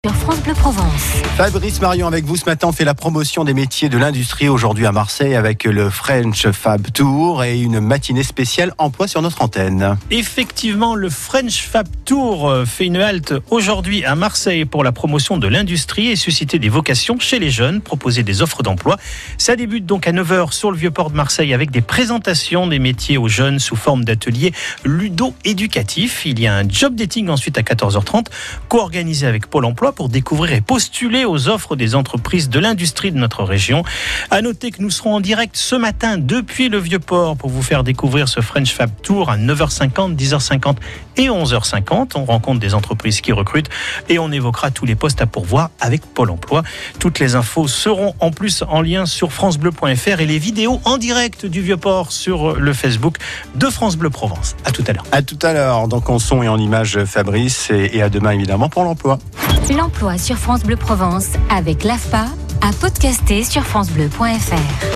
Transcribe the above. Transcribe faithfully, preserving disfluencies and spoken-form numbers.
Sur France Bleu Provence. Fabrice Marion avec vous ce matin, on fait la promotion des métiers de l'industrie aujourd'hui à Marseille avec le French Fab Tour et une matinée spéciale emploi sur notre antenne. Effectivement, le French Fab Tour fait une halte aujourd'hui à Marseille pour la promotion de l'industrie et susciter des vocations chez les jeunes, proposer des offres d'emploi. Ça débute donc à neuf heures sur le Vieux-Port de Marseille avec des présentations des métiers aux jeunes sous forme d'ateliers ludo-éducatifs. Il y a un job dating ensuite à quatorze heures trente, co-organisé avec Pôle emploi pour découvrir et postuler aux offres des entreprises de l'industrie de notre région. À noter que nous serons en direct ce matin depuis le Vieux-Port pour vous faire découvrir ce French Fab Tour à neuf heures cinquante, dix heures cinquante et onze heures cinquante. On rencontre des entreprises qui recrutent et on évoquera tous les postes à pourvoir avec Pôle emploi. Toutes les infos seront en plus en lien sur francebleu point f r et les vidéos en direct du Vieux-Port sur le Facebook de France Bleu Provence. À tout à l'heure. À tout à l'heure, donc en son et en image Fabrice et, et à demain évidemment pour l'emploi. L'emploi sur France Bleu Provence avec l'A F P A à podcaster sur francebleu point f r.